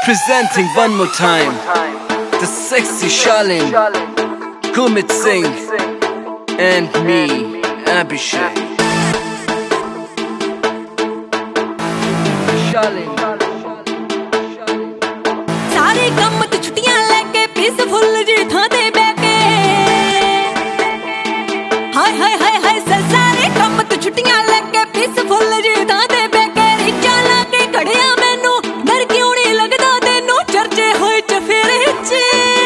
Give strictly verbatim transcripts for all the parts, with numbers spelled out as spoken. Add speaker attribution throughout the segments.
Speaker 1: Presenting one more time the sexy Charlene, Gurmeet Singh, and me, Abhishek. Charlene.
Speaker 2: सारे कम ते छुट्टियां लेके peaceful जी थां ते बैके हाय हाय हाय हाय सारे कम ते छुट्टियां लेके पीसफुल जी थां ते बैके रिचा ला के खड़िया मैनू डर क्यों नहीं लगदा तैनू चर्चे होए चफेरे च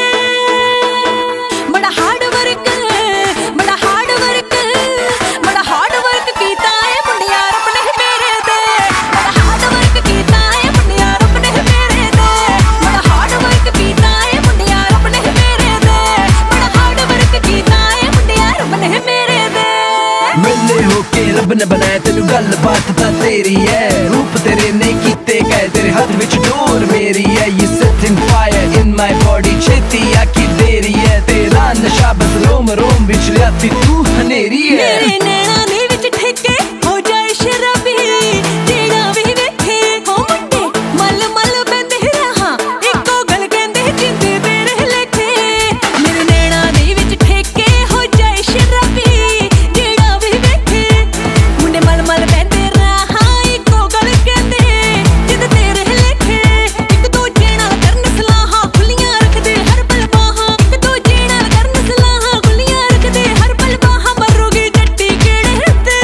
Speaker 2: बड़ा हार्ड वर्क बड़ा हार्ड वर्क बड़ा हार्ड वर्क कीता है मुंडिया रब ने मेरे ते बड़ा हार्ड वर्क कीता है मुंडिया रब ने मेरे ते बड़ा हार्ड वर्क कीता है मुंडिया रब ने मेरे ते बड़ा हार्ड वर्क कीता है मुंडिया रब ने मेरे ते
Speaker 1: मिले होके रब ने बनाया तेनू गल बात तां तेरी है रूप तेरे ने कीते गए तेरे हाथ विच डोर मेरी है ये setting fire in my body छेती आकी देरी है तेरा नशा बस रोम रोम विच लियाती तू हनेरी है
Speaker 2: मेरे नैना दे विच ठेके हो जाए शराबी जेड़ा भी वेखे हो मुंडे मल मल बंदे रहा इको गल कहंदे जिंदे तेरे लेखे मेरे नैना दे विच ठेके हो जाए शराबी जेड़ा भी वेखे मुंडे मल मल बंदे रहा इको गल कहंदे जिंदे तेरे लेखे एक दूजे नाल करन सलाहां खुलियां रखदे हर पल बाहां एक दूजे नाल करन सलाहां खुलियां रखदे हर पल बाहां मरोगी जट्टी केड़े ते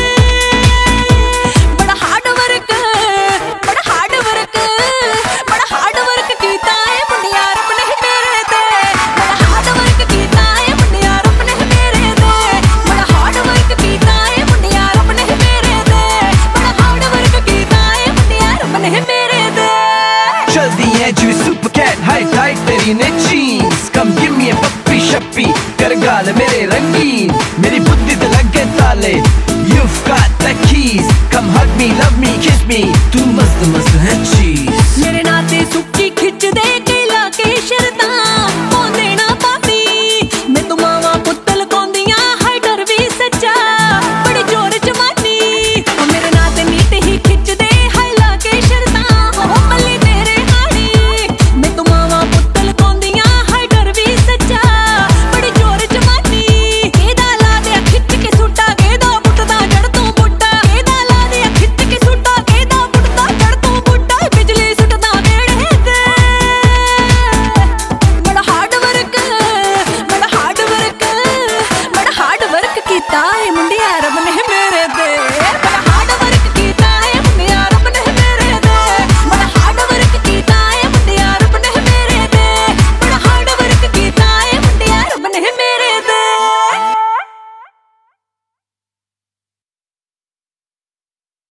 Speaker 2: बड़ा हार्ड वर्क बड़ा हार्ड वर्क बड़ा हार्ड वर्क कीता है मुंडिया रब ने मेरे ते बड़ा हार्ड वर्क कीता है मुंडिया रब ने मेरे ते बड़ा हार्ड वर्क कीता है मुंडिया रब ने मेरे ते बड़ा हार्ड वर्क कीता है मुंडिया रब ने मेरे ते
Speaker 1: चलदी है जी सुपर कैट हाई टाइट तेरी ने जीन्स कम गिव मी अ पप्पी शप्पी कर गाल मेरे रंगीन मेरी बुद्धि ते लगे ताले you've got the keys come hug me love me kiss me तू मस्त मस्त है चीज